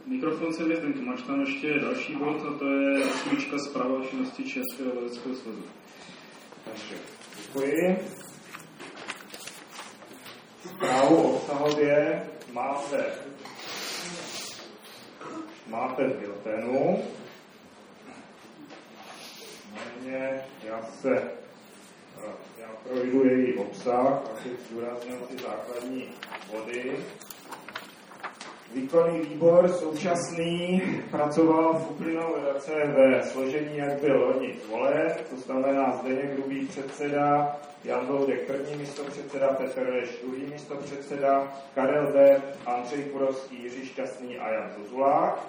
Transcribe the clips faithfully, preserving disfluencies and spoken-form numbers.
Mikrofon se vypnul, máš tam ještě další bod a to je smyčka zpráva činnosti Českého loveckého svazu. Takže děkuji. Zprávu obsahově máte, máte v biltenu. Méně, já se já projdu její obsah a teď zdůraznil ty základní body. Výkonný výbor současný pracoval v uplynulém roce ve složení, jak byl loni zvolen, to znamená Zdeněk Hrubý předseda, Jan Loudek první místopředseda, Petr Reš druhý místopředseda, Karel Bert, Andřej Kurovský, Jiří Šťastný a Jan Zozulák.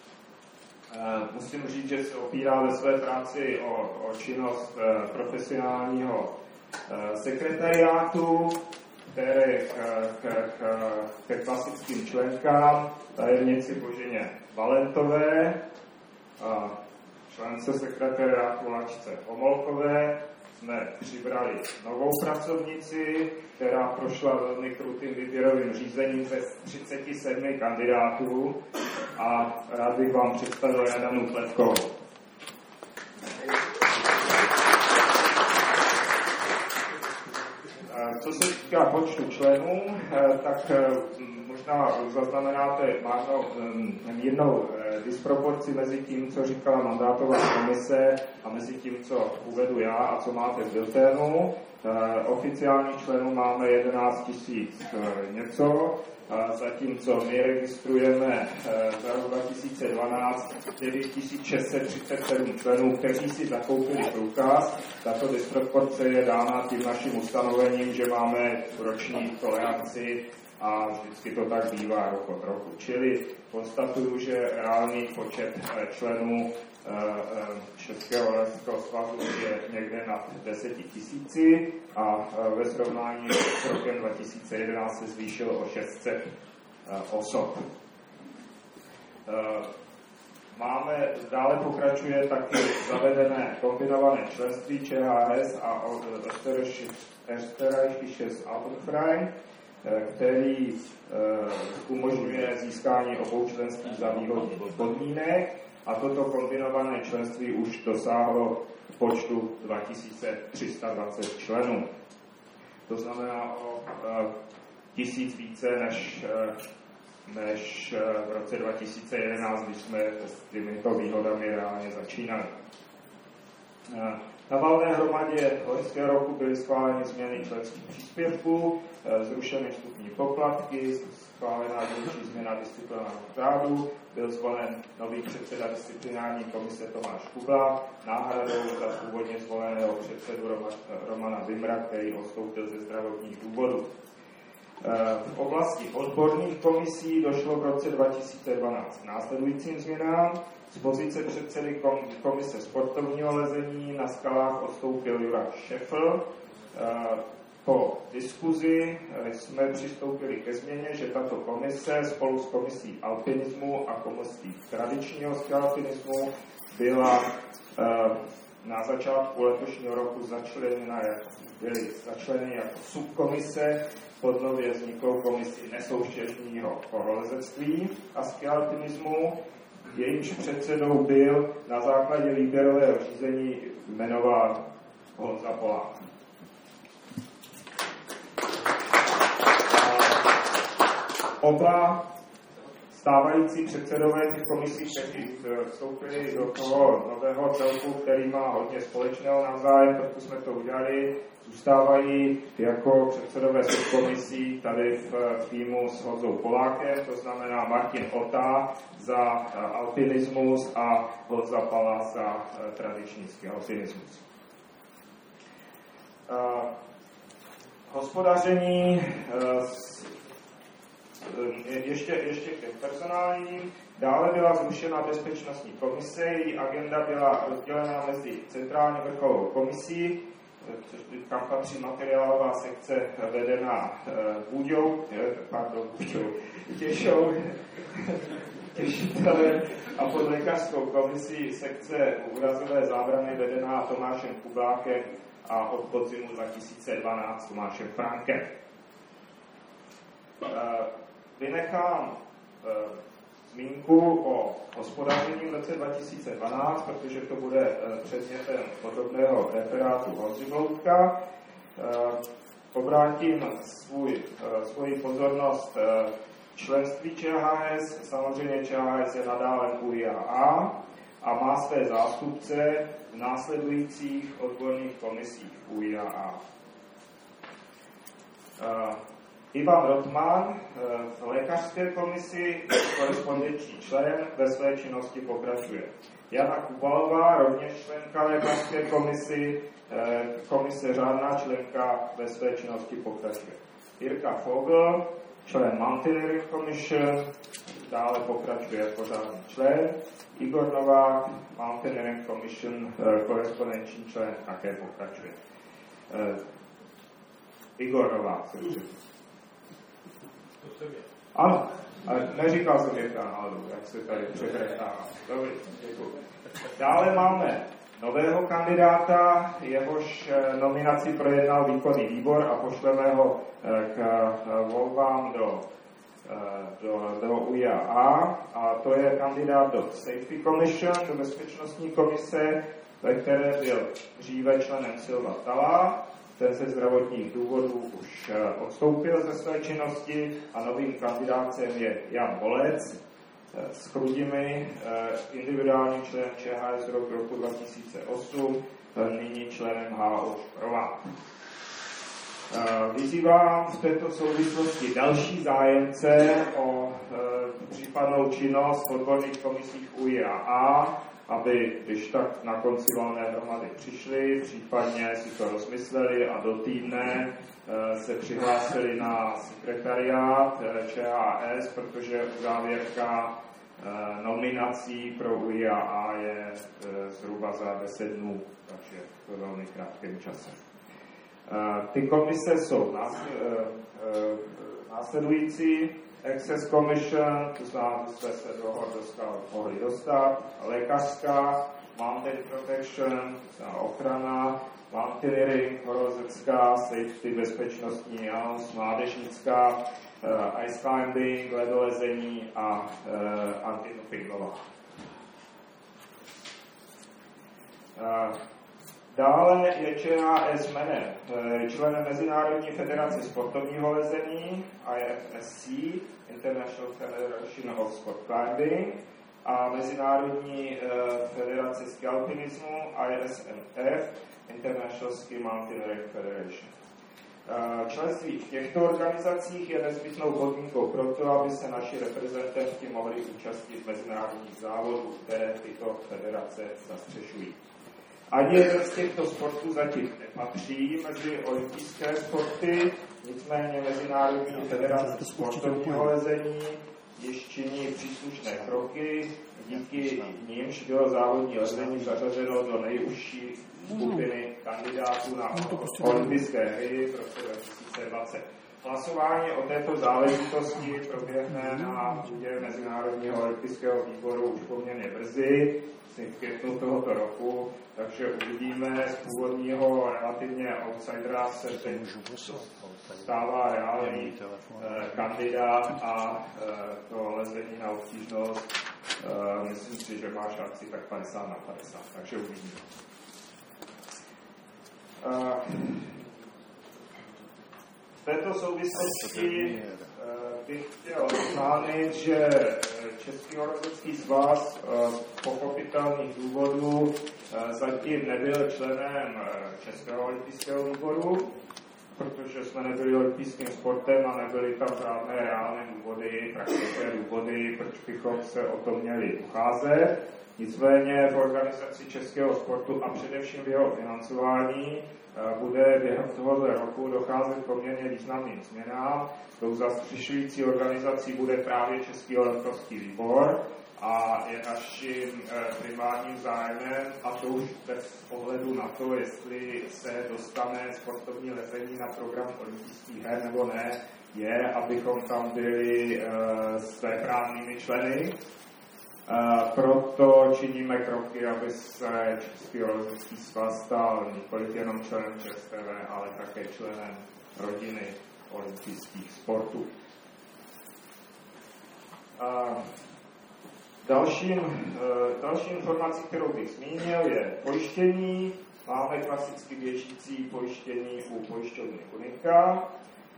Musím říct, že se opírá ve své práci o, o činnost profesionálního sekretariátu, které k, k, k, ke klasickým členkám, tajemnici Boženě Valentové, člence sekretariátu Lačce Homolkové, jsme přibrali novou pracovnici, která prošla velmi krutým výběrovým řízením ze třicet sedm kandidátů a rád bych vám představil Janu Pletkovou. Co se týká počtu členů, tak možná zaznamenáte márnou, mírnou disproporci mezi tím, co říkala mandátová komise a mezi tím, co uvedu já a co máte v bilténu. Oficiálních členů máme jedenáct tisíc něco, zatímco my registrujeme za rok dva tisíce dvanáct devět tisíc šest set třicet sedm členů, kteří si zakoupili průkaz. Tato disproporce je dána tím naším ustanovením, že máme roční toleranci a vždycky to tak bývá rok od roku. Čili konstatuju, že reálný počet členů Českého loveckého svazu je někde nad deseti tisíci a ve srovnání s rokem dva tisíce jedenáct se zvýšil o šest set osob. Máme, dále pokračuje taky zavedené kombinované členství ČHS a Österreichisches Alpenverein, který umožňuje získání obou členství za výhodných podmínek. A toto kombinované členství už dosáhlo počtu dva tisíce tři sta dvacet členů. To znamená o tisíc více než, než v roce dva tisíce jedenáct, když jsme s těmito výhodami reálně začínali. Na valné hromadě loňského roku byly schváleny změny členských příspěvků, zrušeny vstupní poplatky, schválená dílčí změna disciplinárního řádu, byl zvolen nový předseda disciplinární komise Tomáš Kubla, náhradou za původně zvoleného předsedu Romana Zimra, který odstoupil ze zdravotních důvodů. V oblasti odborných komisí došlo v roce dva tisíce dvanáct k následujícím změnám. Z pozice předsedy komise sportovního lezení na skalách odstoupil Juraj Šefl. Po diskuzi jsme přistoupili ke změně, že tato komise spolu s komisí alpinismu a komisí tradičního alpinismu byla na začátku letošního roku začleněna jako, byly začleněny jako subkomise pod nově vzniklou komisi nesoutěžního horolezectví a skialpinismu. Jejímž předsedou byl na základě výběrového řízení jmenován Honza Polák. Oba stávající předsedové těch komisí, kteří vstoupili do toho nového celku, který má hodně společného navzájem, proto jsme to udělali, zůstávají jako předsedové subkomisí tady v týmu s Honzou Polákem, to znamená Martin Ota za alpinismus a Honza Pala za tradiční alpinismus. Hospodaření Ještě, ještě k personálním. Dále byla zrušena bezpečnostní komise, její agenda byla rozdělena mezi centrální vrcholovou komisí, kam patří materiálová sekce vedená Bůďou, pardon, Bůďou, Těšou, Těšitelem a pod lékařskou komisí sekce úrazové zábrany vedená Tomášem Kublákem a od podzimu dva tisíce dvanáct Tomášem Frankem. Vynechám zmínku o hospodaření v roce dva tisíce dvanáct, protože to bude předmětem podobného referátu Honzibloutka. Obrátím svůj, svoji pozornost členství Č H S. Samozřejmě Č H S je nadále U I A A a má své zástupce v následujících odborných komisích U I A A. Ivan Rotman v lékařské komisi, korespondenční člen, ve své činnosti pokračuje. Jana Kubalová, rovněž členka lékařské komisy, komise řádná členka, ve své činnosti pokračuje. Jirka Fogl, člen Mountaineering Commission, dále pokračuje jako řádný člen. Igor Novák, Mountaineering Commission, korespondenční člen, také pokračuje. Igor Novák se přijde. Ano, ale neříkal jsem Jirka náhodou, jak se tady překretává. Dobře, děkuji. Dále máme nového kandidáta, jehož nominaci projednal výkonný výbor a pošleme ho k volbám do, do, do U I A A. A to je kandidát do Safety Commission, do bezpečnostní komise, ve které byl dříve členem Silva Tala. Ten ze zdravotních důvodů už odstoupil ze své činnosti a novým kandidátem je Jan Volec s Chrudimi, individuálním členem Č H S rok roku dva tisíce osm, nyní členem H O Šprová. Vyzývám v této souvislosti další zájemce o případnou činnost v odborných komisích U I A A, aby když tak na konci valné hromady přišli, případně si to rozmysleli a do týdne se přihlásili na sekretariát Č H S, protože uzávěrka nominací pro U I A A je zhruba za deset dnů, takže to je velmi krátkém čase. Ty komise jsou následující. Access Commission, to znamená, že jsme se do dostal, mohli dostat, lékařská, Mountain Protection, to znamená ochrana, Mountaineering, horolezecká, safety, bezpečnostní, ANS, mládežnická, uh, ice climbing, ledolezení a uh, antidopingová. Uh, Dále je Č H S jménem členem Mezinárodní federace sportovního lezení I F S C, International Federation of Sport Climbing, a Mezinárodní federace ski alpinismu I S M F, International Ski Mountaineering Federation. Členství v těchto organizacích je nezbytnou podmínkou pro to, aby se naši reprezentanti mohli účastnit mezinárodních závodů, které tyto federace zastřešují. Ani jeden z těchto sportů zatím nepatří mezi olympijské sporty, nicméně Mezinárodní federace sportovního lezení již činí příslušné kroky, díky nímž bylo závodní lezení zařazeno do nejužší skupiny kandidátů na olympijské hry v roce dva tisíce dvacet. Hlasování o této záležitosti proběhne na půdě Mezinárodního olympijského výboru už poměrně brzy, v květnu tohoto roku, takže uvidíme, z původního relativně outsidera se teď stává reálný eh, kandidát a eh, to lezení na obtížnost, eh, myslím si, že má šanci tak padesát na padesát, takže uvidíme. Eh, v této souvislosti bych chtěl oznámit, že Český horolezecký svaz z pochopitelných důvodů zatím nebyl členem Českého olympijského výboru, protože jsme nebyli olympijským sportem a nebyly tam žádné reálné důvody, praktické důvody, proč bychom se o to měli ucházet. Nicméně v organizaci českého sportu a především v jeho financování bude během tohoto roku docházet poměrně významným změnám. Tou zastřešující organizací bude právě Český olympijský výbor a je naším primárním zájmem, a to už bez ohledu na to, jestli se dostane sportovní lezení na program olympijských her nebo ne, je, abychom tam byli svéprávnými členy. Uh, proto činíme kroky, aby se Český olympijský svaz stal nikoliv jenom členem Č S T V, ale také členem rodiny olympijských sportů. Uh, Dalším, další informací, kterou bych zmínil, je pojištění. Máme klasicky běžící pojištění u pojišťovny Unica.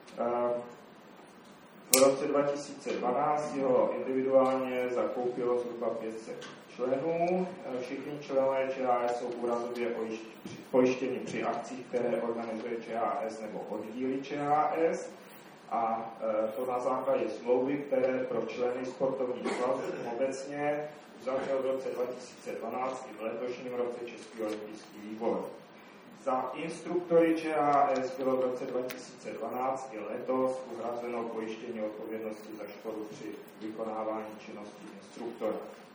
V roce dva tisíce dvanáct ho individuálně zakoupilo zhruba pět set členů. Všichni členové ČHS jsou úrazově pojištěni při akcích, které organizuje ČHS nebo oddíly ČHS. A to na základě smlouvy, které pro členy sportovních svazů obecně uzavřel v roce dva tisíce dvanáct i v letošním roce Český olympijský výbor. Za instruktory ČHS bylo v roce dva tisíce dvanáct i letos uhrazeno pojištění odpovědnosti za škodu při vykonávání činnosti instruktora.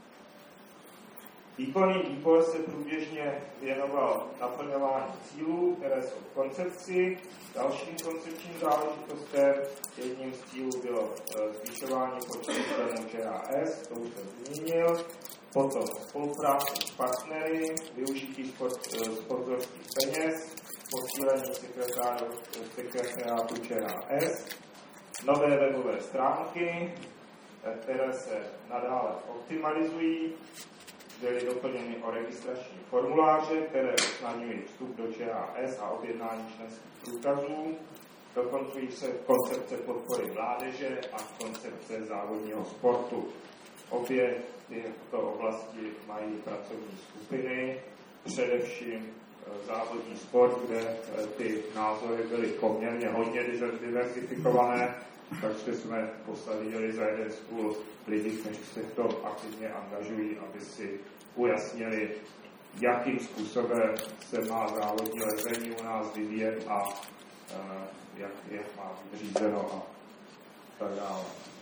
Výkonný výbor se průběžně věnoval naplňování cílů, které jsou v koncepci. Dalším koncepčním záležitostem jedním z cílů bylo zvyšování počtu členů ČHS, to už jsem zmínil. Potom spolupráce s partnery, využití sport, sponzorských peněz, posílení sekretariátu ČHS, nové webové stránky, které se nadále optimalizují, byly doplněny o registrační formuláře, které usnadňují vstup do ČHS a objednání členských průkazů. Dokončují se koncepce podpory mládeže a koncepce závodního sportu. Obě tyto oblasti mají pracovní skupiny, především závodní sport, kde ty názory byly poměrně hodně diversifikované, takže jsme posadili za jeden stůl lidi, kteří se v tom aktivně angažují, aby si ujasnili, jakým způsobem se má závodní lezení u nás vyvíjet a jak je má být řízeno a tak dále.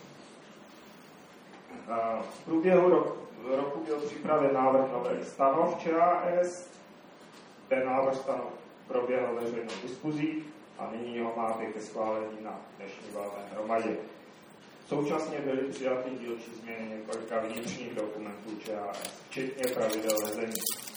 V průběhu roku, roku byl připraven návrh novely stanov ČHS. Ten návrh stanov proběhl veřejnou diskuzí a nyní ho máte ke schválení na dnešní valné hromadě. Současně byly přijaty dílčí změny několika vnitřních dokumentů ČHS, včetně pravidel lezení.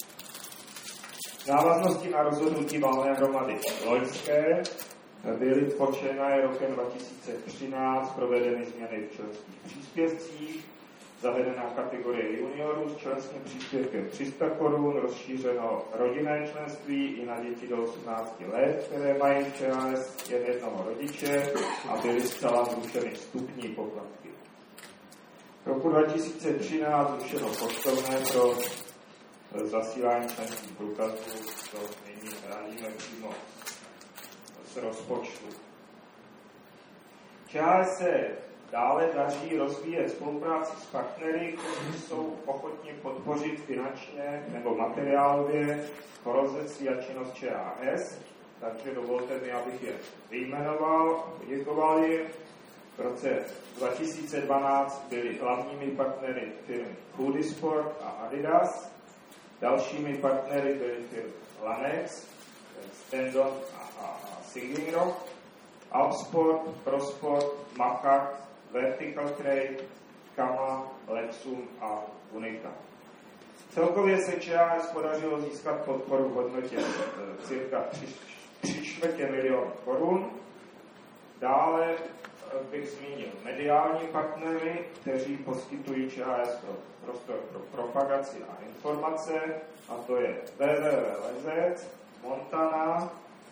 V návaznosti na rozhodnutí valné hromady loňské byly počínaje rokem dva tisíce třináct provedeny změny v členských příspěvcích, zavedená kategorie juniorů s členským příspěvkem tři sta korun, rozšířeno rodinné členství i na děti do osmnácti let, které mají v ČHS jen jednoho rodiče a byly zcela zrušeny vstupní poplatky. V roku dva tisíce třináct zrušeno poštovné pro zasílání členských průkazů, to nyní hradíme přímo z rozpočtu. ČHS se dále daří rozvíjet spolupráci s partnery, kteří jsou ochotní podpořit finančně nebo materiálově horolezectví a činnost ČHS. Takže dovolte mi, abych je vyjmenoval a poděkoval jim. V roce dva tisíce dvanáct byli hlavními partnery firmy Foody Sport a Adidas. Dalšími partnery byly firmy Lanex, Stendon a, a, a Singing Rock, Alpsport, Prosport, Makart, Vertical Trade, Kama, Lexum a Unica. Celkově se ČHS podařilo získat podporu v hodnotě cirka tři čtvrtě milionu korun. Dále bych zmínil mediální partnery, kteří poskytují ČHS pro prostor pro propagaci a informace, a to je W W W tečka lezec, Montana,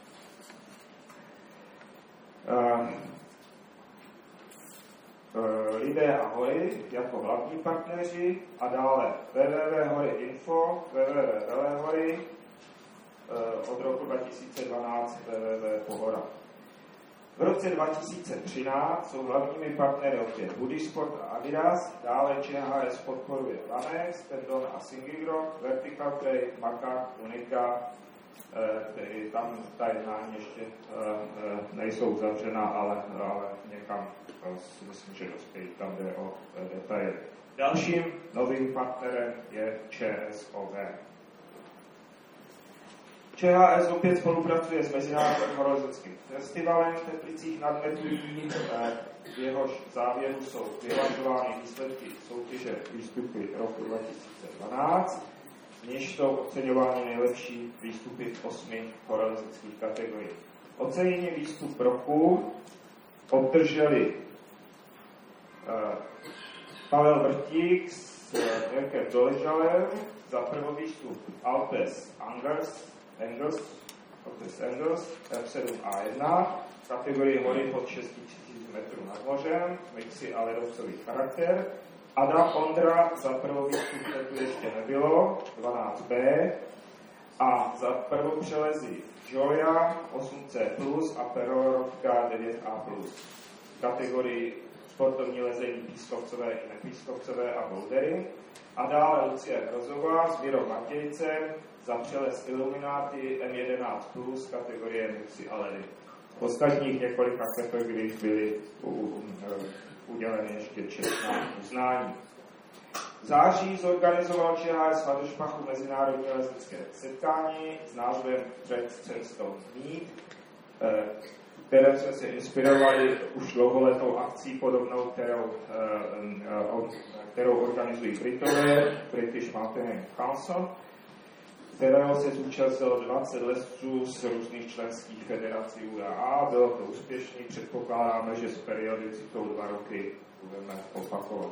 uh, uh, Lidé a hory jako hlavní partneři a dále W W W tečka hory info, W W W tečka velehory, uh, od roku dva tisíce dvanáct W W W tečka pohora. V roce dva tisíce třináct jsou hlavními partnery opět Foody Sport a Adidas, dále ČHS podporuje Lanex, Stendon a Singing Rock, Vertical Trade, Makart, Unica, tedy tam ta jednání ještě nejsou uzavřena, ale, ale někam si myslím, že dospějí, tam jde o detaily. Dalším novým partnerem je ČSOV. ČHS opět spolupracuje s Mezinárodním horolezeckým festivalem v Teplicích nad Metují, v jehož závěru jsou vyhlašovány výsledky soutěže výstupy roku dva tisíce dvanáct, z níž jsou oceňovány nejlepší výstupy v osmi horolezeckých kategoriích. Ocenění výstup roku obdrželi uh, Pavel Vrtík z s Mirkem Doležalem za prvovýstup Alpes Angers, Angers, Alpes Angers, F sedm A jedna, kategorii hory pod šest tisíc metrů nad mořem, mixy a ledovcový charakter. Adam Ondra za prvovýstup, to tu ještě nebylo, dvanáct B. A za prvopřelezy Joya osm C plus a Perorovka devět A plus. Kategorii sportovní lezení pískovcové i nepískovcové a bouldery. A dále Lucie Hrozová s Mirou Matějcem za přelez Illuminati M jedenáct plus kategorie mixy a ledy. V ostatních několika kategoriích byly u, u, uděleny ještě čestná uznání. V září zorganizoval Č H S v Hadošpachu mezinárodní lezecké setkání s názvem Trek cestou Meet, které jsme se inspirovali už dlouholetou akcí podobnou, kterou, kterou organizují Britové, British Mountaineering Council, kterého se zúčastnilo dvacet lezců z různých členských federací U A A. Bylo to úspěšné, předpokládáme, že s periodicitou dva roky budeme opakovat.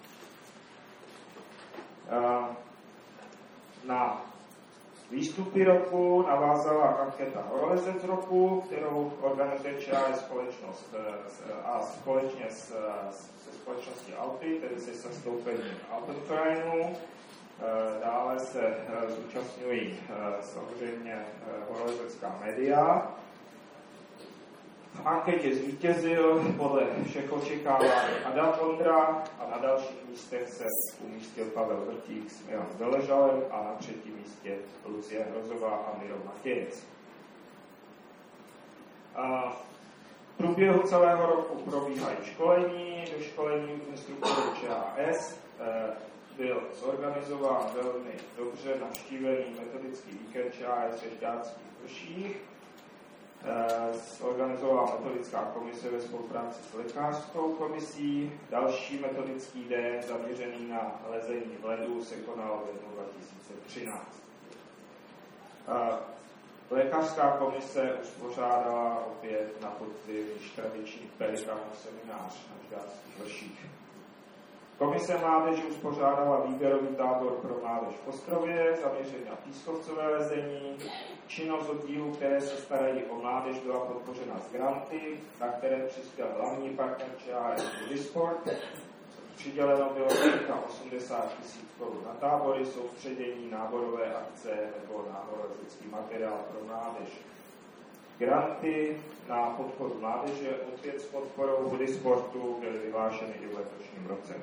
Na výstupy roku navázala anketa Horolezec roku, kterou organizuje Č H S společnost a společně s, se společností Alpy, tedy se zastoupením Alpenvereinu. Dále se zúčastňují samozřejmě horolezecká média. V anketě zvítězil podle všech očekávání Adam Ondra a na dalších místech se umístil Pavel Vrtík s Mirem Doležalem a na třetím místě Lucie Hrozová a Miro Matějec. V průběhu celého roku probíhají školení, do školení instruktorů Č H S byl zorganizován velmi dobře navštívený metodický víkend Č H S v Žďárských Vrších. Zorganizovala metodická komise ve spolupráci s lékařskou komisí. Další metodický den zaměřený na lezení v ledu se konal v lednu dva tisíce třináct. Lékařská komise uspořádala opět na podzim již tradiční Pelikanův seminář na Žďárských Vrších. Komise mládeže uspořádala výběrový tábor pro mládež v Ostrově, zaměřený na pískovcové lezení. Činnost oddílů, které se starají o mládež, byla podpořena z granty, na které přispěl hlavní partner Č H S Budisport. Přiděleno bylo osmdesát tisíc korun na tábory, soustředění, náborové akce nebo náborovecký materiál pro mládež. Granty na podporu mládeže opět s podporou Budisportu byly vyhlášeny i v letošním roce.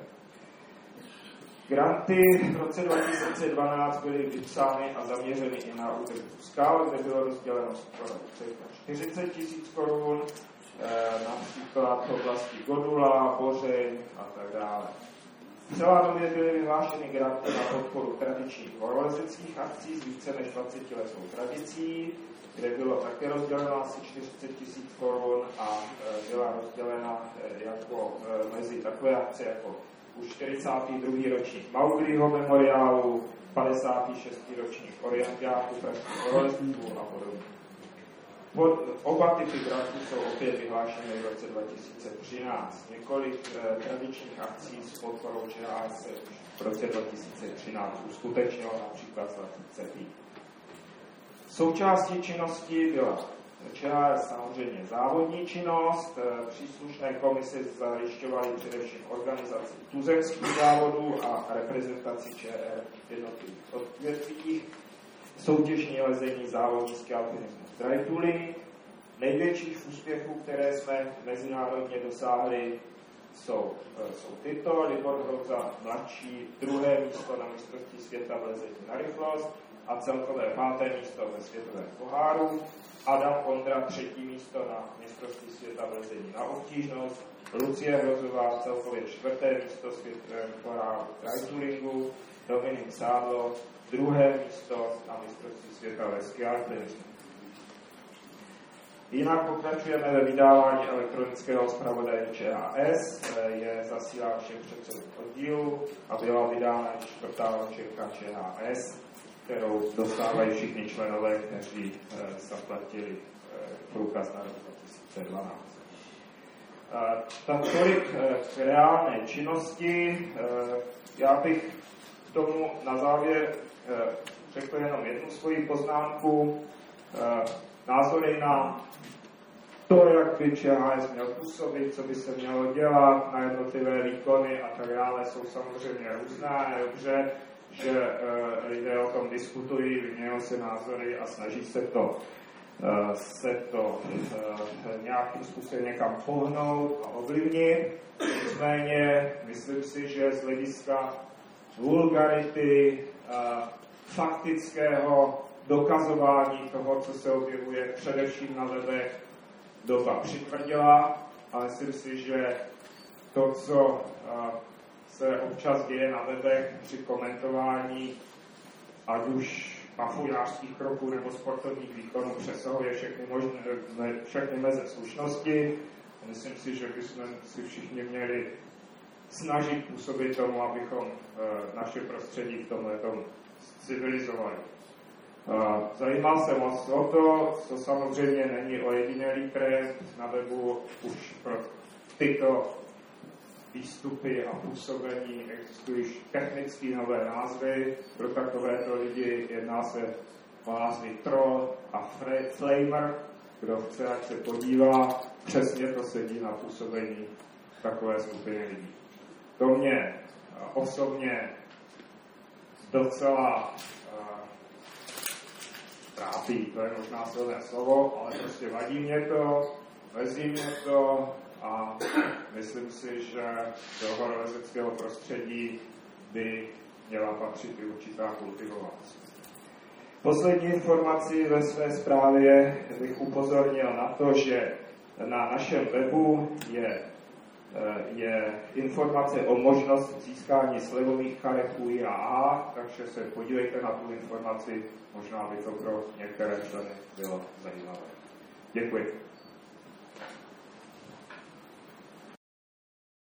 Granty v roce dva tisíce dvanáct byly vypsány a zaměřeny i na údržbu skal, kde bylo rozděleno skoro čtyřicet tisíc korun, například v oblasti Godula, Bořeň a tak dále. V celá době byly vyhlášeny granty na podporu tradičních horolezeckých akcí s více než dvacetiletou tradicí, kde bylo také rozděleno asi čtyřicet tisíc korun a byla rozdělena jako mezi takové akce jako už čtyřicátý druhý ročník Maugliho memoriálu, padesátý šestý ročník Orientiáku, pražských horolezců a podobně. Pod, oba typy grantů jsou opět vyhlášeny v roce dva tisíce třináct. Několik eh, tradičních akcí s podporou Č H S se v roce dva tisíce třináct uskutečnilo, například Svatý Cepík. Součástí činnosti byla Č H S samozřejmě závodní činnost, příslušné komise zajišťovaly především organizaci tuzemských závodů a reprezentaci Č R v jednotlivých odvětvích, soutěžní lezení, závodnický alpinismus, dry tooling. Největších úspěchů, které jsme mezinárodně dosáhli, jsou, jsou tyto. Libor Hroza mladší, druhé místo na mistrovství světa v lezení na rychlost a celkové páté místo ve světovém poháru. Adam Ondra třetí místo na mistrovství světa v lezení na obtížnost. Lucie Hrozová celkově čtvrté místo světového poháru dry toolingu. Dominik Sádlo druhé místo na mistrovství světa ve ski alpinismu. Jinak pokračujeme ve vydávání elektronického zpravodaje Č H S, je zasílán všem předsedům oddílu a byla vydána čtvrtá ročenka Č H S, kterou dostávají všichni členové, kteří zaplatili průkaz na rok dva tisíce dvanáct. Tak tolik k reálné činnosti. Já bych k tomu na závěr řekl jenom jednu svoji poznámku. Názory na to, jak by Č H S měl působit, co by se mělo dělat na jednotlivé výkony a tak dále, jsou samozřejmě různá. Je dobře, že lidé o tom diskutují, vyměňují se názory a snaží se to se to nějakým způsobem někam pohnout a ovlivnit. Nicméně myslím si, že z hlediska vulgarity, faktického dokazování toho, co se objevuje především na webech, doba přitvrdila a myslím si, že to, co se občas děje na webech při komentování, ať už mafujářských kroků nebo sportovních výkonů, přesahuje všechny, možné, všechny meze slušnosti. Myslím si, že bychom si všichni měli snažit působit tomu, abychom naše prostředí v tomhle tom civilizovali. Zajímal jsem moc o to, co samozřejmě není ojedinělý trend. Na webu už pro tyto výstupy a působení existují technicky nové názvy. Pro takovéto lidi jedná se o názvy troll a flamer. Kdo chce, ať se podívá, přesně to sedí na působení takové skupiny lidí. To mě osobně docela trápí, to je možná silné slovo, ale prostě vadí mě to, vezí mě to a myslím si, že do horolezeckého prostředí by měla patřit i určitá kultivovanost. Poslední informaci ve své zprávě bych upozornil na to, že na našem webu je, je informace o možnost získání slevových karet U I A A, takže se podívejte na tu informaci, možná by to pro některé členy bylo zajímavé. Děkuji.